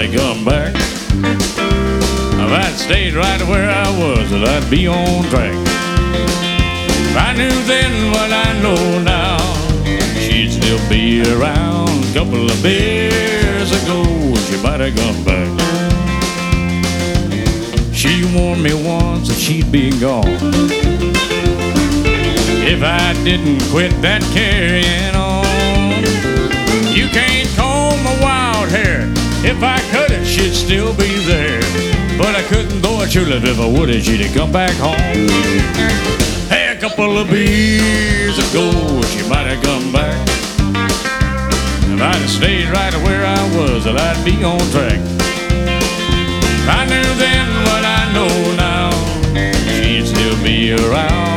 might have come back. If I'd stayed right where I was, that I'd be on track. If I knew then what I know now, she'd still be around. A couple of beers ago, she might have come back. She warned me once that she'd be gone if I didn't quit that carrying on. You can't comb my wild hair. If I cut it, she'd still be there. But I couldn't throw a tulip if I would, and she'd have come back home. Hey, a couple of beers ago, she might have come back. If I'd have stayed right where I was, that I'd be on track. If I knew then what I know now, she'd still be around.